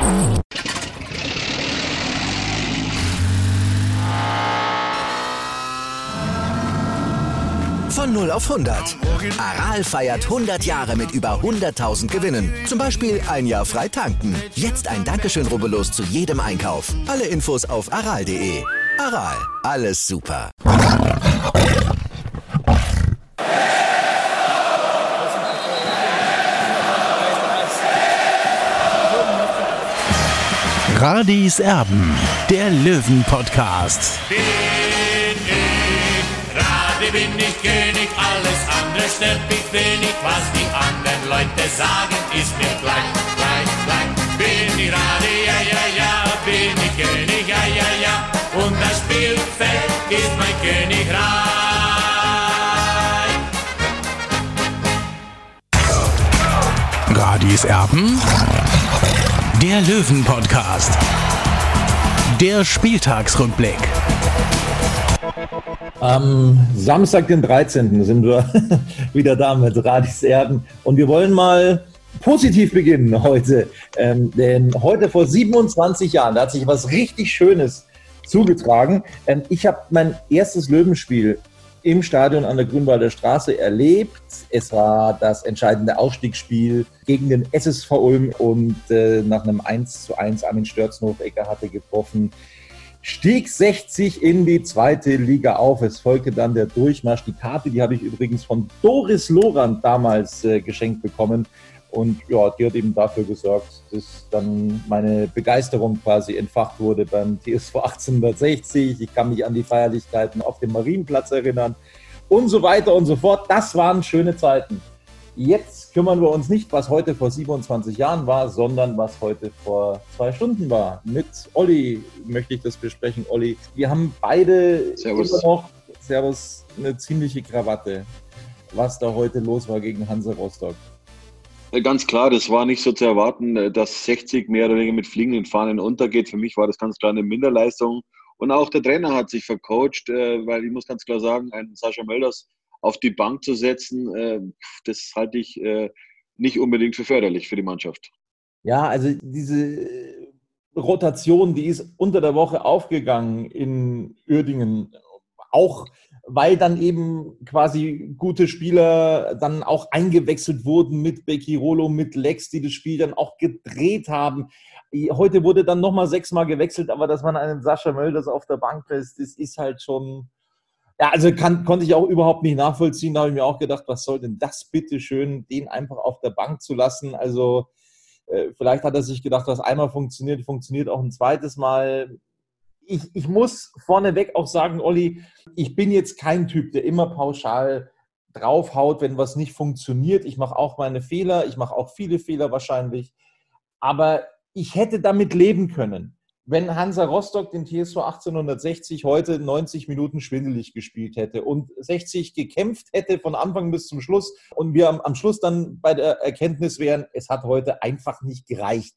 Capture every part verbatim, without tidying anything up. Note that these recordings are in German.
Von null auf hundert. Aral feiert hundert Jahre mit über hunderttausend Gewinnen. Zum Beispiel ein Jahr frei tanken. Jetzt ein Dankeschön, rubbellos zu jedem Einkauf. Alle Infos auf aral punkt de. Aral, alles super. Radis Erben, der Löwen-Podcast. Bin ich, Radi bin ich König, alles andere stört mich wenig. Was die anderen Leute sagen, ist mir gleich, gleich, gleich. Bin ich Radi, ja, ja, ja, bin ich König, ja, ja, ja. Und das Spielfeld ist mein Königreich. Radis Erben, der Löwen-Podcast. Der Spieltagsrückblick. Am Samstag, den dreizehnten sind wir wieder da mit Radis Erben. Und wir wollen mal positiv beginnen heute. Ähm, denn heute vor siebenundzwanzig Jahren, da hat sich was richtig Schönes zugetragen. Ähm, ich habe mein erstes Löwenspiel im Stadion an der Grünwalder Straße erlebt. Es war das entscheidende Aufstiegsspiel gegen den S S V Ulm und äh, nach einem eins zu eins Armin Störzenhof-Ecker hatte getroffen, stieg sechzig in die zweite Liga auf. Es folgte dann der Durchmarsch. Die Karte, die habe ich übrigens von Doris Lorand damals äh, geschenkt bekommen. Und ja, die hat eben dafür gesorgt, dass dann meine Begeisterung quasi entfacht wurde beim T S V achtzehnhundertsechzig. Ich kann mich an die Feierlichkeiten auf dem Marienplatz erinnern und so weiter und so fort. Das waren schöne Zeiten. Jetzt kümmern wir uns nicht, was heute vor siebenundzwanzig Jahren war, sondern was heute vor zwei Stunden war. Mit Olli möchte ich das besprechen. Olli, wir haben beide Servus. immer noch, Servus, eine ziemliche Krawatte, was da heute los war gegen Hansa Rostock. Ganz klar, das war nicht so zu erwarten, dass sechzig mehr oder weniger mit fliegenden Fahnen untergeht. Für mich war das ganz klar eine Minderleistung. Und auch der Trainer hat sich vercoacht, weil ich muss ganz klar sagen, einen Sascha Mölders auf die Bank zu setzen, das halte ich nicht unbedingt für förderlich für die Mannschaft. Ja, also diese Rotation, die ist unter der Woche aufgegangen in Uerdingen, auch weil dann eben quasi gute Spieler dann auch eingewechselt wurden mit Becchirolo, mit Lex, die das Spiel dann auch gedreht haben. Heute wurde dann nochmal sechsmal gewechselt, aber dass man einen Sascha Mölders auf der Bank lässt, das ist halt schon... Ja, also kann, konnte ich auch überhaupt nicht nachvollziehen. Da habe ich mir auch gedacht, was soll denn das bitte schön, den einfach auf der Bank zu lassen. Also äh, vielleicht hat er sich gedacht, was einmal funktioniert, funktioniert auch ein zweites Mal. Ich, ich muss vorneweg auch sagen, Olli, ich bin jetzt kein Typ, der immer pauschal draufhaut, wenn was nicht funktioniert. Ich mache auch meine Fehler, ich mache auch viele Fehler wahrscheinlich. Aber ich hätte damit leben können, wenn Hansa Rostock den T S V achtzehnhundertsechzig heute neunzig Minuten schwindelig gespielt hätte und sechzig gekämpft hätte von Anfang bis zum Schluss und wir am, am Schluss dann bei der Erkenntnis wären, es hat heute einfach nicht gereicht.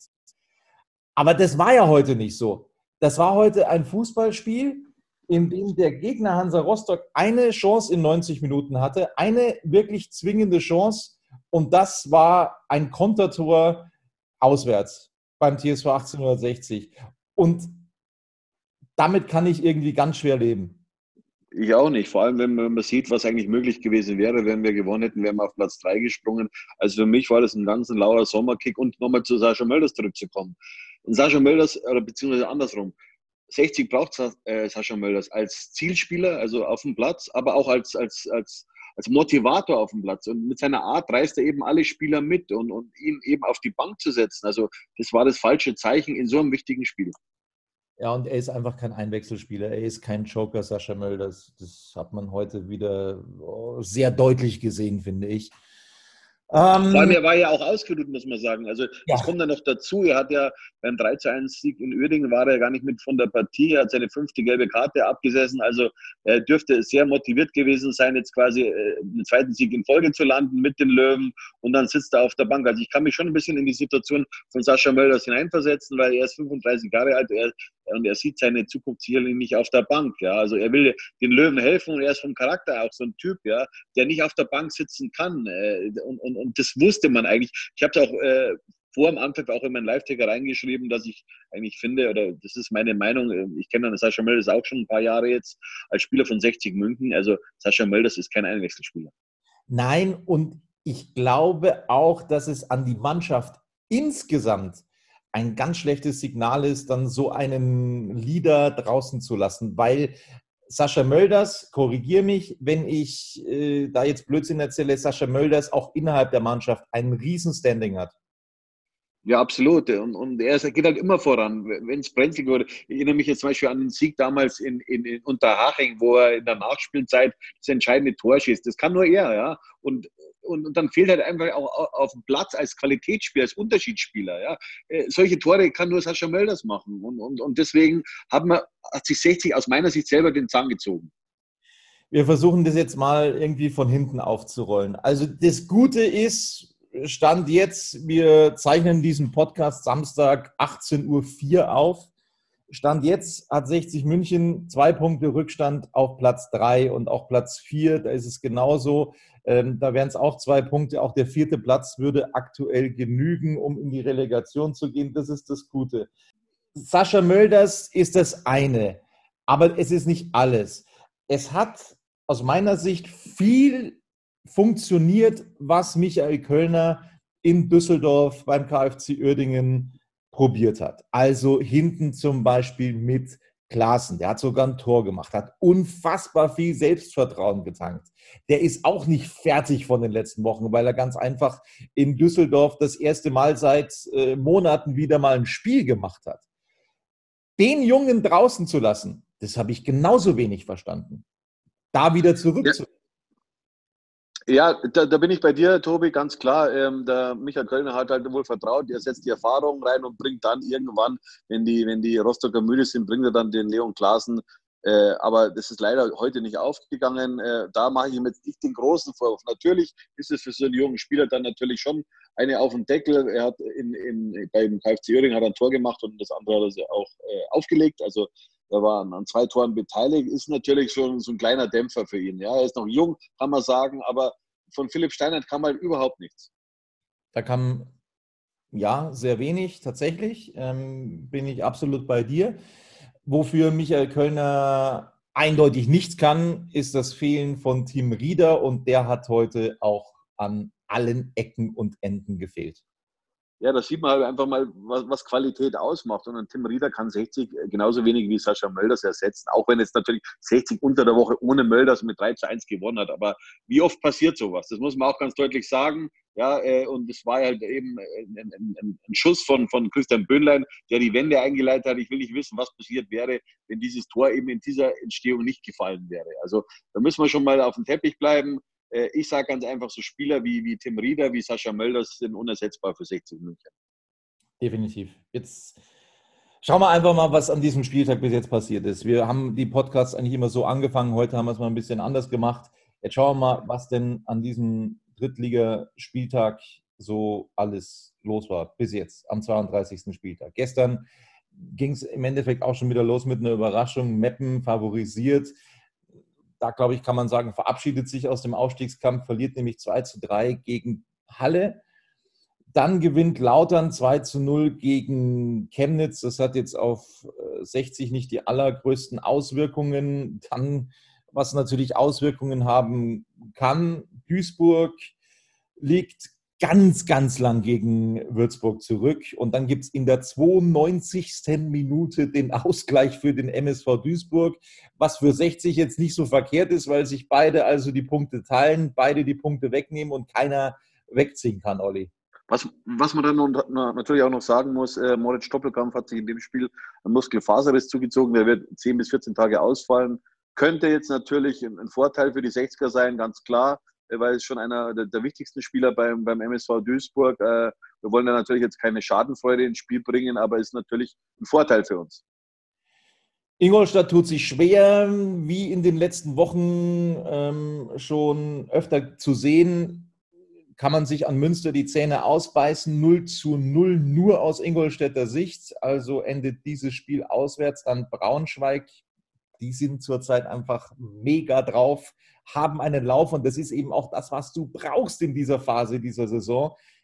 Aber das war ja heute nicht so. Das war heute ein Fußballspiel, in dem der Gegner Hansa Rostock eine Chance in neunzig Minuten hatte, eine wirklich zwingende Chance, und das war ein Kontertor auswärts beim T S V achtzehnhundertsechzig. Und damit kann ich irgendwie ganz schwer leben. Ich auch nicht. Vor allem, wenn man, wenn man sieht, was eigentlich möglich gewesen wäre, wenn wir gewonnen hätten, wären wir auf Platz drei gesprungen. Also für mich war das ein ganz ein lauer Sommerkick. Und nochmal zu Sascha Mölders zurückzukommen. Und Sascha Mölders, oder beziehungsweise andersrum, sechzig braucht äh, Sascha Mölders als Zielspieler, also auf dem Platz, aber auch als, als, als, als Motivator auf dem Platz. Und mit seiner Art reißt er eben alle Spieler mit und, und ihn eben auf die Bank zu setzen. Also das war das falsche Zeichen in so einem wichtigen Spiel. Ja, und er ist einfach kein Einwechselspieler. Er ist kein Joker, Sascha Mölders. Das hat man heute wieder sehr deutlich gesehen, finde ich. Ähm, Vor allem, er war ja auch ausgeruht, muss man sagen. Also, ja. Das kommt dann noch dazu. Er hat ja beim drei zu eins Sieg in Uerdingen war er gar nicht mit von der Partie. Er hat seine fünfte gelbe Karte abgesessen. Also, er dürfte sehr motiviert gewesen sein, jetzt quasi äh, einen zweiten Sieg in Folge zu landen mit den Löwen. Und dann sitzt er auf der Bank. Also, ich kann mich schon ein bisschen in die Situation von Sascha Mölders hineinversetzen, weil er ist fünfunddreißig Jahre alt. Er, und er sieht seine Zukunft sicherlich nicht auf der Bank. Ja. Also, er will den Löwen helfen und er ist vom Charakter auch so ein Typ, ja, der nicht auf der Bank sitzen kann. Äh, und, und Und das wusste man eigentlich. Ich habe es auch äh, vor dem Anpfiff auch in meinen Live-Ticker reingeschrieben, dass ich eigentlich finde, oder das ist meine Meinung, ich kenne Sascha Mölders auch schon ein paar Jahre jetzt als Spieler von sechzig München. Also Sascha Mölders ist kein Einwechselspieler. Nein, und ich glaube auch, dass es an die Mannschaft insgesamt ein ganz schlechtes Signal ist, dann so einen Leader draußen zu lassen, weil Sascha Mölders, korrigiere mich, wenn ich äh, da jetzt Blödsinn erzähle, Sascha Mölders auch innerhalb der Mannschaft ein Riesenstanding hat. Ja, absolut. Und, und er geht halt immer voran, wenn es brenzlig wurde. Ich erinnere mich jetzt zum Beispiel an den Sieg damals in, in, in Unterhaching, wo er in der Nachspielzeit das entscheidende Tor schießt. Das kann nur er, ja. Und, und, und dann fehlt halt einfach auch auf dem Platz als Qualitätsspieler, als Unterschiedsspieler, ja. Äh, solche Tore kann nur Sascha Mölders machen. Und, und, und deswegen hat, man, hat sich sechzig aus meiner Sicht selber den Zahn gezogen. Wir versuchen das jetzt mal irgendwie von hinten aufzurollen. Also das Gute ist, Stand jetzt, wir zeichnen diesen Podcast Samstag achtzehn Uhr vier auf. Stand jetzt hat sechzig München zwei Punkte Rückstand auf Platz drei und auch Platz vier, da ist es genauso. Ähm, da wären es auch zwei Punkte. Auch der vierte Platz würde aktuell genügen, um in die Relegation zu gehen. Das ist das Gute. Sascha Mölders ist das eine, aber es ist nicht alles. Es hat aus meiner Sicht viel funktioniert, was Michael Kölner in Düsseldorf beim KfC Uerdingen probiert hat. Also hinten zum Beispiel mit Klaassen. Der hat sogar ein Tor gemacht, hat unfassbar viel Selbstvertrauen getankt. Der ist auch nicht fertig von den letzten Wochen, weil er ganz einfach in Düsseldorf das erste Mal seit äh, Monaten wieder mal ein Spiel gemacht hat. Den Jungen draußen zu lassen, das habe ich genauso wenig verstanden. Da wieder zurückzukommen. Ja. Ja, da, da bin ich bei dir, Tobi, ganz klar. Ähm, der Michael Kölner hat halt wohl vertraut, er setzt die Erfahrung rein und bringt dann irgendwann, wenn die, wenn die Rostocker müde sind, bringt er dann den Leon Klaassen. Äh, aber das ist leider heute nicht aufgegangen. Äh, da mache ich ihm jetzt nicht den großen Vorwurf. Natürlich ist es für so einen jungen Spieler dann natürlich schon eine auf den Deckel. Er hat in, in, beim KfC Uerdingen hat er ein Tor gemacht und das andere hat er auch äh, aufgelegt. Also er war an zwei Toren beteiligt, ist natürlich schon so ein kleiner Dämpfer für ihn. Ja, er ist noch jung, kann man sagen, aber von Philipp Steinert kam halt überhaupt nichts. Da kam, ja, sehr wenig tatsächlich, ähm, bin ich absolut bei dir. Wofür Michael Kölner eindeutig nichts kann, ist das Fehlen von Tim Rieder und der hat heute auch an allen Ecken und Enden gefehlt. Ja, da sieht man halt einfach mal, was, was Qualität ausmacht. Und ein Tim Rieder kann sechzig genauso wenig wie Sascha Mölders ersetzen. Auch wenn jetzt natürlich sechzig unter der Woche ohne Mölders mit drei zu eins gewonnen hat. Aber wie oft passiert sowas? Das muss man auch ganz deutlich sagen. Ja, äh, und es war halt eben ein, ein, ein, ein Schuss von, von Christian Böhnlein, der die Wende eingeleitet hat. Ich will nicht wissen, was passiert wäre, wenn dieses Tor eben in dieser Entstehung nicht gefallen wäre. Also da müssen wir schon mal auf dem Teppich bleiben. Ich sage ganz einfach, so Spieler wie, wie Tim Rieder, wie Sascha Mölders sind unersetzbar für sechzig München. Definitiv. Jetzt schauen wir einfach mal, was an diesem Spieltag bis jetzt passiert ist. Wir haben die Podcasts eigentlich immer so angefangen. Heute haben wir es mal ein bisschen anders gemacht. Jetzt schauen wir mal, was denn an diesem Drittligaspieltag so alles los war. Bis jetzt, am zweiunddreißigsten Spieltag. Gestern ging es im Endeffekt auch schon wieder los mit einer Überraschung. Meppen favorisiert. Da, glaube ich, kann man sagen, verabschiedet sich aus dem Aufstiegskampf, verliert nämlich zwei zu drei gegen Halle. Dann gewinnt Lautern zwei zu null gegen Chemnitz. Das hat jetzt auf sechzig nicht die allergrößten Auswirkungen. Dann, was natürlich Auswirkungen haben kann, Duisburg liegt ganz, ganz lang gegen Würzburg zurück. Und dann gibt es in der zweiundneunzigsten Minute den Ausgleich für den M S V Duisburg, was für sechzig jetzt nicht so verkehrt ist, weil sich beide also die Punkte teilen, beide die Punkte wegnehmen und keiner wegziehen kann, Olli. Was, was man dann noch, natürlich auch noch sagen muss, äh, Moritz Stoppelkamp hat sich in dem Spiel einen Muskelfaserriss zugezogen, der wird zehn bis vierzehn Tage ausfallen. Könnte jetzt natürlich ein, ein Vorteil für die sechziger sein, ganz klar, weil es schon einer der, der wichtigsten Spieler beim, beim M S V Duisburg. Äh, wir wollen da natürlich jetzt keine Schadenfreude ins Spiel bringen, aber ist natürlich ein Vorteil für uns. Ingolstadt tut sich schwer, wie in den letzten Wochen ähm, schon öfter zu sehen. Kann man sich an Münster die Zähne ausbeißen. null zu null nur aus Ingolstädter Sicht. Also endet dieses Spiel auswärts. Dann Braunschweig. Die sind zurzeit einfach mega drauf, haben einen Lauf und das ist eben auch das, was du brauchst in dieser Phase dieser Saison.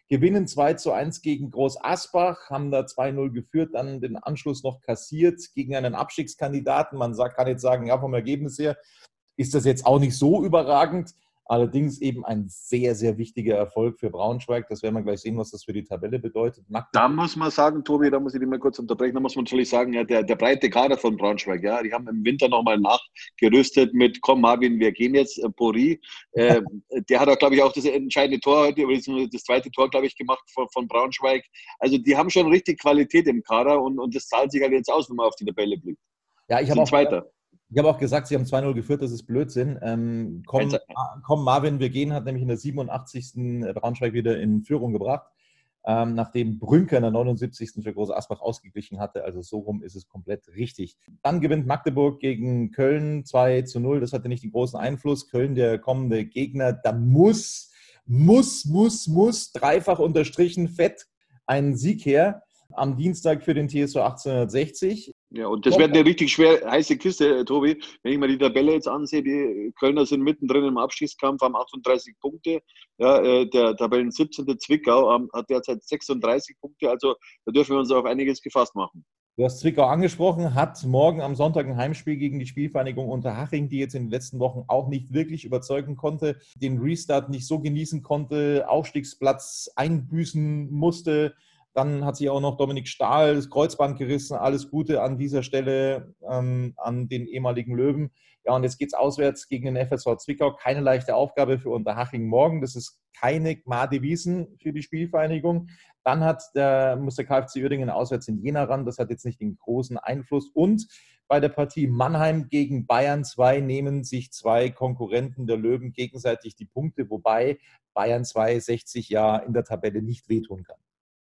gewinnen zwei zu eins gegen Groß Asbach, haben da zwei null geführt, dann den Anschluss noch kassiert gegen einen Abstiegskandidaten. Man sagt, kann jetzt sagen, ja, vom Ergebnis her ist das jetzt auch nicht so überragend. Allerdings eben ein sehr, sehr wichtiger Erfolg für Braunschweig. Das werden wir gleich sehen, was das für die Tabelle bedeutet. Da muss man sagen, Tobi, da muss ich dich mal kurz unterbrechen, da muss man natürlich sagen, ja, der, der breite Kader von Braunschweig, ja, die haben im Winter nochmal nachgerüstet mit, komm Marvin, wir gehen jetzt, äh, Pori, äh, der hat auch, glaube ich, auch das entscheidende Tor heute, oder das zweite Tor, glaube ich, gemacht von, von Braunschweig. Also die haben schon richtig Qualität im Kader und, und das zahlt sich halt jetzt aus, wenn man auf die Tabelle blickt. Ja, ich habe auch Zweiter. Ich habe auch gesagt, sie haben zwei null geführt, das ist Blödsinn. Ähm, komm, komm, Marvin, wir gehen, hat nämlich in der siebenundachtzigsten Braunschweig wieder in Führung gebracht, ähm, nachdem Brünker in der neunundsiebzigsten für Groß Asbach ausgeglichen hatte. Also so rum ist es komplett richtig. Dann gewinnt Magdeburg gegen Köln zwei zu null. Das hatte nicht den großen Einfluss. Köln, der kommende Gegner, da muss, muss, muss, muss, dreifach unterstrichen, fett, ein Sieg her. Am Dienstag für den T S V achtzehnhundertsechzig. Ja, und das wird eine richtig schwer heiße Kiste, Tobi. Wenn ich mir die Tabelle jetzt ansehe, die Kölner sind mittendrin im Abstiegskampf, haben achtunddreißig Punkte. Ja, der Tabellen siebzehnte Zwickau hat derzeit sechsunddreißig Punkte. Also da dürfen wir uns auf einiges gefasst machen. Du hast Zwickau angesprochen, hat morgen am Sonntag ein Heimspiel gegen die Spielvereinigung Unterhaching, die jetzt in den letzten Wochen auch nicht wirklich überzeugen konnte, den Restart nicht so genießen konnte, Aufstiegsplatz einbüßen musste. Dann hat sich auch noch Dominik Stahl das Kreuzband gerissen. Alles Gute an dieser Stelle ähm, an den ehemaligen Löwen. Ja, und jetzt geht es auswärts gegen den F S V Zwickau. Keine leichte Aufgabe für Unterhaching morgen. Das ist keine Gmade Wiesen für die Spielvereinigung. Dann hat der, muss der KfC Uerdingen auswärts in Jena ran. Das hat jetzt nicht den großen Einfluss. Und bei der Partie Mannheim gegen Bayern zwei nehmen sich zwei Konkurrenten der Löwen gegenseitig die Punkte, wobei Bayern zwei sechzig ja in der Tabelle nicht wehtun kann.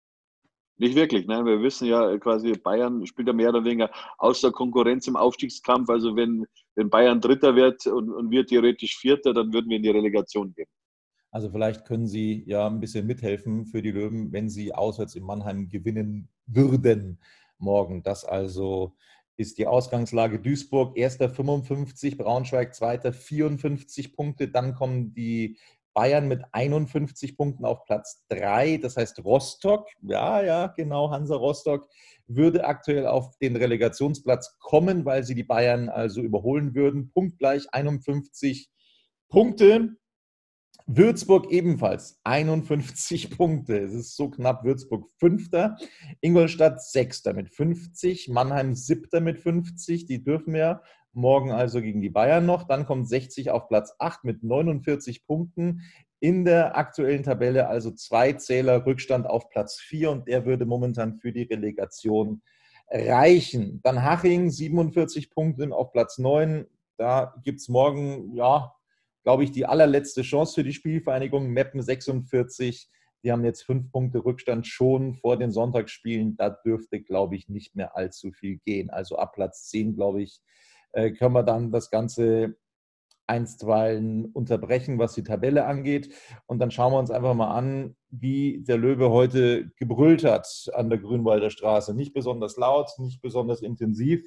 Nicht wirklich, ne? Wir wissen ja quasi, Bayern spielt ja mehr oder weniger außer Konkurrenz im Aufstiegskampf. Also wenn, wenn Bayern Dritter wird und, und wir theoretisch Vierter, dann würden wir in die Relegation gehen. Also vielleicht können Sie ja ein bisschen mithelfen für die Löwen, wenn sie auswärts in Mannheim gewinnen würden morgen. Das also ist die Ausgangslage. Duisburg, erster fünfundfünfzig, Braunschweig, zweiter vierundfünfzig Punkte. Dann kommen die Bayern mit einundfünfzig Punkten auf Platz drei. Das heißt, Rostock, ja, ja, genau, Hansa Rostock, würde aktuell auf den Relegationsplatz kommen, weil sie die Bayern also überholen würden. Punktgleich einundfünfzig Punkte. Würzburg ebenfalls einundfünfzig Punkte. Es ist so knapp. Würzburg Fünfter, Ingolstadt Sechster mit fünfzig, Mannheim Siebter mit fünfzig. Die dürfen ja morgen also gegen die Bayern noch. Dann kommt sechzig auf Platz acht mit neunundvierzig Punkten. In der aktuellen Tabelle also zwei Zähler Rückstand auf Platz vier und der würde momentan für die Relegation reichen. Dann Haching siebenundvierzig Punkte auf Platz neun. Da gibt es morgen, ja, glaube ich, die allerletzte Chance für die Spielvereinigung. Meppen sechsundvierzig. Die haben jetzt fünf Punkte Rückstand schon vor den Sonntagsspielen. Da dürfte, glaube ich, nicht mehr allzu viel gehen. Also ab Platz zehn, glaube ich, können wir dann das Ganze einstweilen unterbrechen, was die Tabelle angeht. Und dann schauen wir uns einfach mal an, wie der Löwe heute gebrüllt hat an der Grünwalder Straße. Nicht besonders laut, nicht besonders intensiv.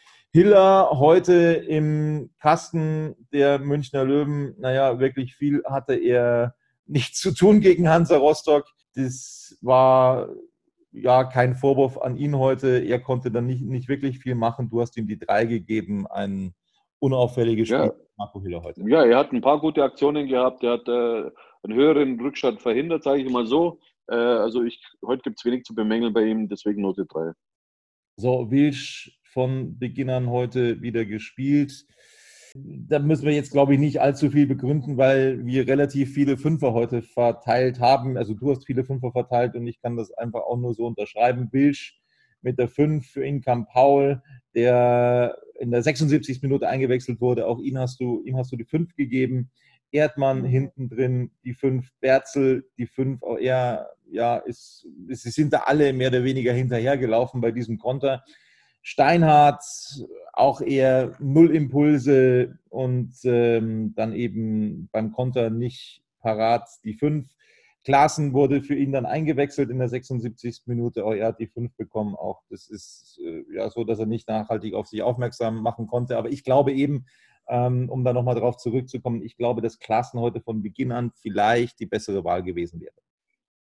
Hiller heute im Kasten der Münchner Löwen, naja, wirklich viel hatte er nicht zu tun gegen Hansa Rostock. Das war ja kein Vorwurf an ihn heute. Er konnte dann nicht, nicht wirklich viel machen. Du hast ihm die drei gegeben, ein unauffälliges Spiel. Ja. Marco Hiller heute. Ja, er hat ein paar gute Aktionen gehabt. Er hat äh, einen höheren Rückstand verhindert, sage ich mal so. Äh, also ich, heute gibt es wenig zu bemängeln bei ihm, deswegen Note drei. So, Wilsch von Beginn an heute wieder gespielt. Da müssen wir jetzt, glaube ich, nicht allzu viel begründen, weil wir relativ viele Fünfer heute verteilt haben. Also du hast viele Fünfer verteilt und ich kann das einfach auch nur so unterschreiben. Wilsch mit der fünf für Inkamp Paul, der in der sechsundsiebzigsten Minute eingewechselt wurde. Auch ihn hast du, ihm hast du die fünf gegeben. Erdmann hinten drin, die fünf. Berzel, die fünf. Auch er, ja, ist, sie sind da alle mehr oder weniger hinterhergelaufen bei diesem Konter. Steinhardt, auch eher null Impulse und ähm, dann eben beim Konter nicht parat die fünf. Klaassen wurde für ihn dann eingewechselt in der sechsundsiebzigsten Minute. Auch er hat die fünf bekommen. Auch das ist äh, ja so, dass er nicht nachhaltig auf sich aufmerksam machen konnte. Aber ich glaube eben, ähm, um da nochmal drauf zurückzukommen, ich glaube, dass Klaassen heute von Beginn an vielleicht die bessere Wahl gewesen wäre.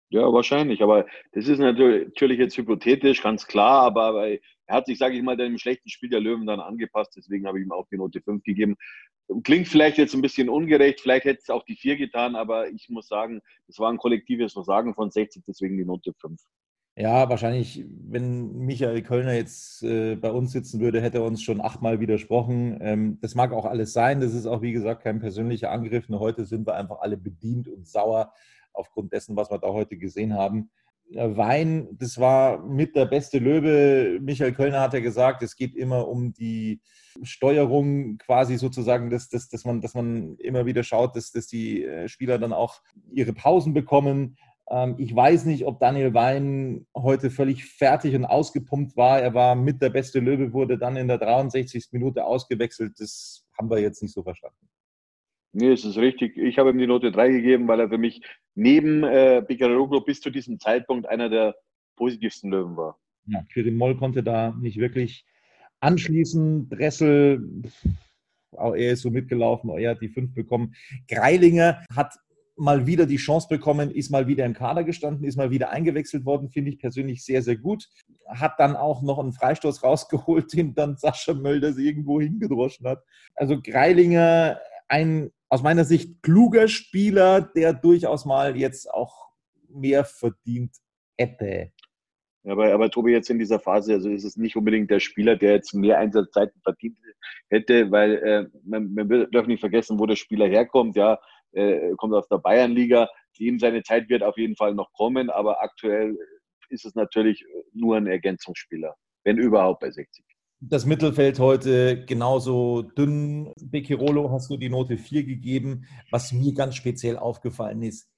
Ja, wahrscheinlich. Aber das ist natürlich jetzt hypothetisch, ganz klar. Aber, aber er hat sich, sage ich mal, dem schlechten Spiel der Löwen dann angepasst. Deswegen habe ich ihm auch die Note fünf gegeben. Klingt vielleicht jetzt ein bisschen ungerecht. Vielleicht hätte es auch die vier getan. Aber ich muss sagen, es war ein kollektives Versagen von sechzig. Deswegen die Note fünf. Ja, wahrscheinlich, wenn Michael Kölner jetzt äh, bei uns sitzen würde, hätte er uns schon achtmal widersprochen. Ähm, das mag auch alles sein. Das ist auch, wie gesagt, kein persönlicher Angriff. Nur heute sind wir einfach alle bedient und sauer aufgrund dessen, was wir da heute gesehen haben. Äh, Wein, das war mit der beste Löwe. Michael Kölner hat ja gesagt, es geht immer um die Steuerung quasi sozusagen, dass, dass, dass, man, dass man immer wieder schaut, dass, dass die Spieler dann auch ihre Pausen bekommen. Ich weiß nicht, ob Daniel Wein heute völlig fertig und ausgepumpt war. Er war mit der beste Löwe, wurde dann in der dreiundsechzigsten Minute ausgewechselt. Das haben wir jetzt nicht so verstanden. Nee, es ist richtig. Ich habe ihm die Note drei gegeben, weil er für mich neben äh, Bekiroglu bis zu diesem Zeitpunkt einer der positivsten Löwen war. Ja, Quirin Moll konnte da nicht wirklich anschließen. Dressel, auch er ist so mitgelaufen, er hat die fünf bekommen. Greilinger hat mal wieder die Chance bekommen, ist mal wieder im Kader gestanden, ist mal wieder eingewechselt worden, finde ich persönlich sehr, sehr gut. Hat dann auch noch einen Freistoß rausgeholt, den dann Sascha Mölders irgendwo hingedroschen hat. Also Greilinger, ein aus meiner Sicht kluger Spieler, der durchaus mal jetzt auch mehr verdient hätte. Ja, aber, aber Tobi, jetzt in dieser Phase, also ist es nicht unbedingt der Spieler, der jetzt mehr Einsatzzeiten verdient hätte, weil äh, man, man darf nicht vergessen, wo der Spieler herkommt. Ja, äh, kommt aus der Bayernliga. Ihm seine Zeit wird auf jeden Fall noch kommen, aber aktuell ist es natürlich nur ein Ergänzungsspieler, wenn überhaupt bei sechzig. Das Mittelfeld heute genauso dünn. Bekirolo hast du die Note vier gegeben. Was mir ganz speziell aufgefallen ist,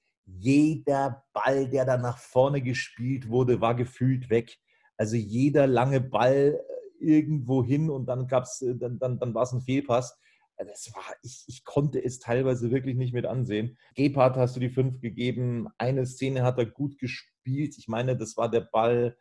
jeder Ball, der da nach vorne gespielt wurde, war gefühlt weg. Also jeder lange Ball irgendwo hin und dann gab's, dann, dann, dann war es ein Fehlpass. Das war, ich, ich konnte es teilweise wirklich nicht mit ansehen. Gebhardt hast du die fünf gegeben. Eine Szene hat er gut gespielt. Ich meine, das war der Ball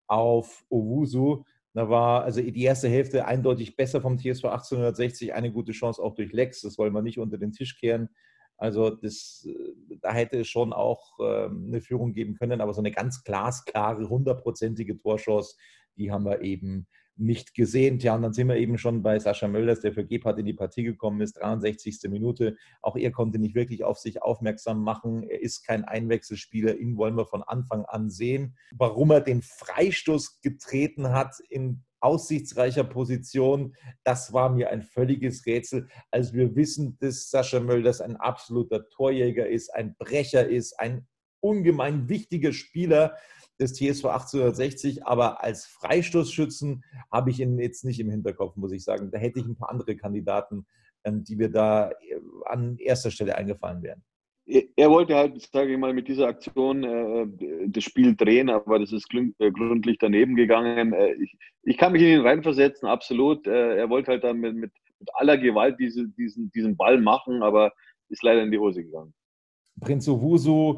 auf Owusu. Da war also die erste Hälfte eindeutig besser vom T S V achtzehnhundertsechzig. Eine gute Chance auch durch Lex. Das wollen wir nicht unter den Tisch kehren. Also das, da hätte es schon auch ähm, eine Führung geben können. Aber so eine ganz glasklare, hundertprozentige Torchance, die haben wir eben nicht gesehen. Tja, und dann sind wir eben schon bei Sascha Mölders, der für Gebhardt in die Partie gekommen ist, dreiundsechzigste Minute. Auch er konnte nicht wirklich auf sich aufmerksam machen. Er ist kein Einwechselspieler, ihn wollen wir von Anfang an sehen. Warum er den Freistoß getreten hat in aussichtsreicher Position, das war mir ein völliges Rätsel. Also wir wissen, dass Sascha Mölders ein absoluter Torjäger ist, ein Brecher ist, ein ungemein wichtiger Spieler des T S V achtzehnhundertsechzig, aber als Freistoßschützen habe ich ihn jetzt nicht im Hinterkopf, muss ich sagen. Da hätte ich ein paar andere Kandidaten, die mir da an erster Stelle eingefallen wären. Er wollte halt, sage ich mal, mit dieser Aktion äh, das Spiel drehen, aber das ist gründlich daneben gegangen. Äh, ich, ich kann mich in ihn reinversetzen, absolut. Äh, er wollte halt dann mit, mit, mit aller Gewalt diese, diesen, diesen Ball machen, aber ist leider in die Hose gegangen. Prinz Owusu,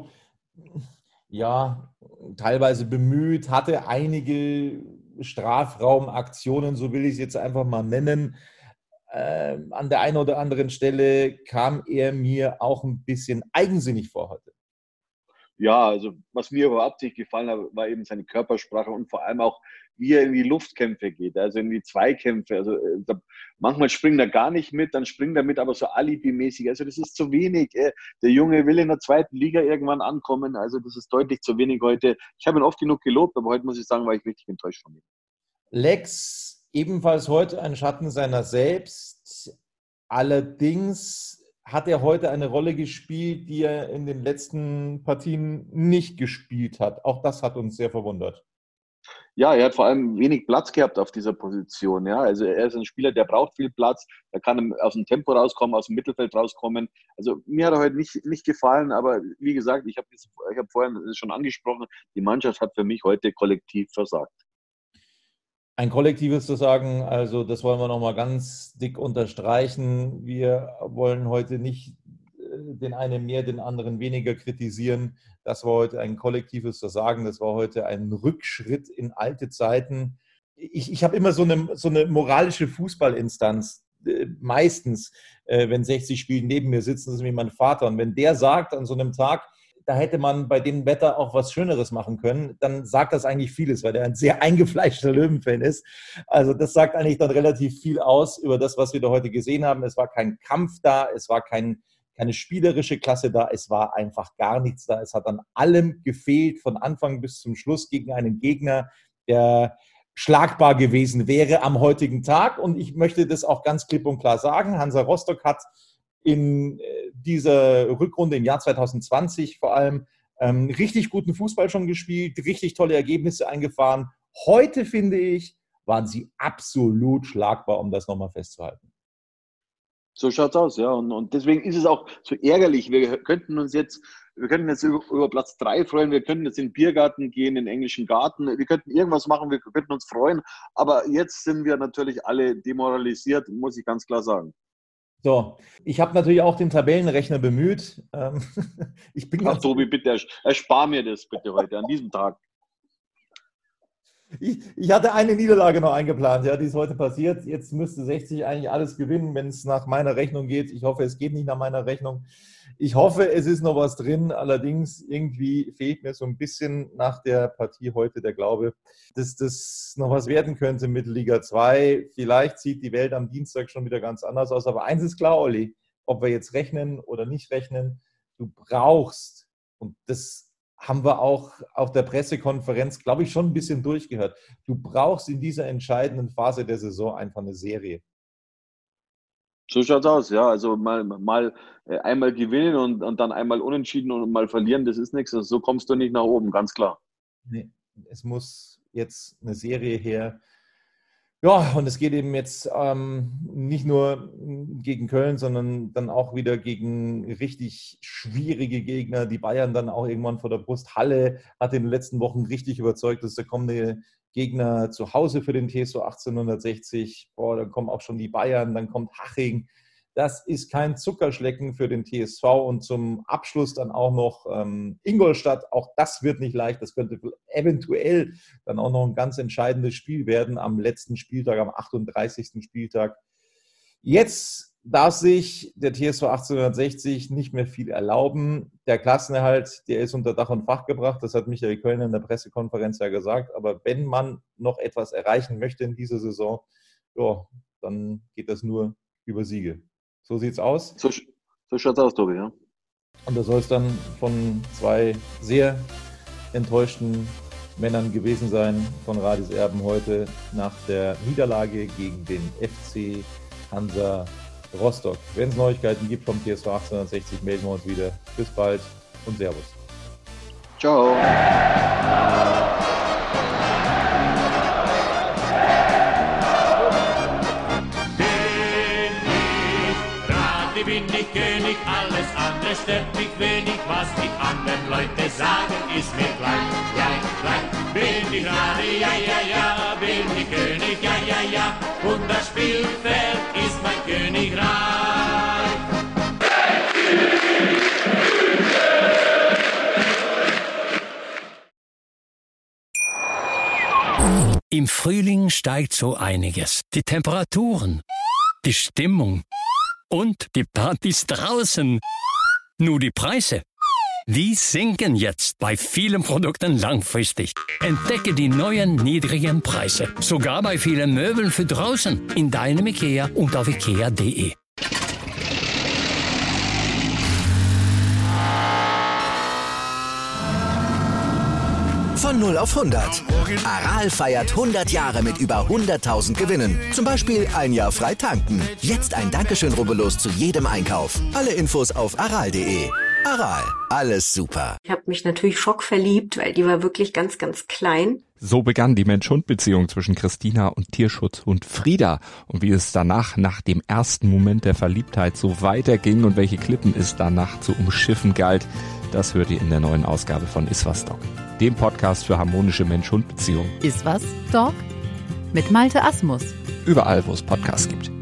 ja, teilweise bemüht, hatte einige Strafraumaktionen, so will ich es jetzt einfach mal nennen. Äh, an der einen oder anderen Stelle kam er mir auch ein bisschen eigensinnig vor heute. Ja, also was mir überhaupt nicht gefallen hat, war eben seine Körpersprache und vor allem auch, wie er in die Luftkämpfe geht, also in die Zweikämpfe. Also da, manchmal springt er gar nicht mit, dann springt er mit, aber so alibimäßig. Also das ist zu wenig. Der Junge will in der zweiten Liga irgendwann ankommen, also das ist deutlich zu wenig heute. Ich habe ihn oft genug gelobt, aber heute muss ich sagen, war ich richtig enttäuscht von ihm. Lex, ebenfalls heute ein Schatten seiner selbst. Allerdings hat er heute eine Rolle gespielt, die er in den letzten Partien nicht gespielt hat. Auch das hat uns sehr verwundert. Ja, er hat vor allem wenig Platz gehabt auf dieser Position. Ja, also er ist ein Spieler, der braucht viel Platz. Er kann aus dem Tempo rauskommen, aus dem Mittelfeld rauskommen. Also mir hat er heute nicht, nicht gefallen, aber wie gesagt, ich habe ich hab vorhin schon angesprochen, die Mannschaft hat für mich heute kollektiv versagt. Ein kollektives zu sagen, also das wollen wir nochmal ganz dick unterstreichen. Wir wollen heute nicht den einen mehr, den anderen weniger kritisieren. Das war heute ein kollektives Versagen. Das war heute ein Rückschritt in alte Zeiten. Ich, ich habe immer so eine, so eine moralische Fußballinstanz. Meistens, wenn sechzig spielen, neben mir sitzen, das ist wie mein Vater. Und wenn der sagt an so einem Tag, da hätte man bei dem Wetter auch was Schöneres machen können, dann sagt das eigentlich vieles, weil der ein sehr eingefleischter Löwenfan ist. Also das sagt eigentlich dann relativ viel aus über das, was wir da heute gesehen haben. Es war kein Kampf da, es war kein, keine spielerische Klasse da, es war einfach gar nichts da. Es hat an allem gefehlt, von Anfang bis zum Schluss gegen einen Gegner, der schlagbar gewesen wäre am heutigen Tag. Und ich möchte das auch ganz klipp und klar sagen. Hansa Rostock hat in dieser Rückrunde im Jahr zwanzig zwanzig vor allem ähm, richtig guten Fußball schon gespielt, richtig tolle Ergebnisse eingefahren. Heute, finde ich, waren sie absolut schlagbar, um das nochmal festzuhalten. So schaut's aus, ja. Und, und deswegen ist es auch so ärgerlich. Wir könnten uns jetzt, wir könnten jetzt über, über Platz drei freuen, wir könnten jetzt in den Biergarten gehen, in den englischen Garten, wir könnten irgendwas machen, wir könnten uns freuen. Aber jetzt sind wir natürlich alle demoralisiert, muss ich ganz klar sagen. So, ich habe natürlich auch den Tabellenrechner bemüht. Ich bin Ach, Tobi, bitte, erspar mir das bitte heute, an diesem Tag. Ich, ich hatte eine Niederlage noch eingeplant, ja, die ist heute passiert. Jetzt müsste sechzig eigentlich alles gewinnen, wenn es nach meiner Rechnung geht. Ich hoffe, es geht nicht nach meiner Rechnung. Ich hoffe, es ist noch was drin. Allerdings irgendwie fehlt mir so ein bisschen nach der Partie heute der Glaube, dass das noch was werden könnte mit Liga zwei. Vielleicht sieht die Welt am Dienstag schon wieder ganz anders aus. Aber eins ist klar, Olli, ob wir jetzt rechnen oder nicht rechnen, du brauchst, und das haben wir auch auf der Pressekonferenz, glaube ich, schon ein bisschen durchgehört. Du brauchst in dieser entscheidenden Phase der Saison einfach eine Serie. So schaut's aus, ja. Also mal, mal einmal gewinnen und, und dann einmal unentschieden und mal verlieren, das ist nichts. Also so kommst du nicht nach oben, ganz klar. Nee, es muss jetzt eine Serie her. Ja, und es geht eben jetzt ähm, nicht nur gegen Köln, sondern dann auch wieder gegen richtig schwierige Gegner. Die Bayern dann auch irgendwann vor der Brust. Halle hat in den letzten Wochen richtig überzeugt, dass der kommende Gegner zu Hause für den T S V achtzehnhundertsechzig. Boah, dann kommen auch schon die Bayern, dann kommt Haching. Das ist kein Zuckerschlecken für den T S V. Und zum Abschluss dann auch noch ähm, Ingolstadt. Auch das wird nicht leicht. Das könnte eventuell dann auch noch ein ganz entscheidendes Spiel werden am letzten Spieltag, am achtunddreißigsten Spieltag. Jetzt darf sich der T S V achtzehnhundertsechzig nicht mehr viel erlauben. Der Klassenerhalt, der ist unter Dach und Fach gebracht. Das hat Michael Kölner in der Pressekonferenz ja gesagt. Aber wenn man noch etwas erreichen möchte in dieser Saison, ja, dann geht das nur über Siege. So sieht's aus. So, so schaut's aus, Tobi, ja. Und das soll es dann von zwei sehr enttäuschten Männern gewesen sein, von Radis Erben heute nach der Niederlage gegen den F C Hansa Rostock. Wenn es Neuigkeiten gibt vom T S V achtzehnhundertsechzig, melden wir uns wieder. Bis bald und Servus. Ciao. Bin ich König, alles andere stört mich wenig. Was die anderen Leute sagen, ist mir gleich, gleich, gleich. Bin ich Rade, ja, ja, ja, bin ich König, ja, ja, ja. Und das Spielfeld ist mein Königreich. Im Frühling steigt so einiges. Die Temperaturen, die Stimmung und die Partys draußen. Nur die Preise, die sinken jetzt bei vielen Produkten langfristig. Entdecke die neuen niedrigen Preise, sogar bei vielen Möbeln für draußen, in deinem IKEA und auf ikea punkt de. Von null auf hundert. Aral feiert hundert Jahre mit über hunderttausend Gewinnen. Zum Beispiel ein Jahr frei tanken. Jetzt ein Dankeschön, rubbellos zu jedem Einkauf. Alle Infos auf aral punkt de. Aral, alles super. Ich habe mich natürlich schockverliebt, weil die war wirklich ganz, ganz klein. So begann die Mensch-Hund-Beziehung zwischen Christina und Tierschutzhund Frieda. Und wie es danach, nach dem ersten Moment der Verliebtheit, so weiterging und welche Klippen es danach zu umschiffen galt, das hört ihr in der neuen Ausgabe von Iswas Dog, dem Podcast für harmonische Mensch-Hund-Beziehungen. Iswas Dog? Mit Malte Asmus. Überall, wo es Podcasts gibt.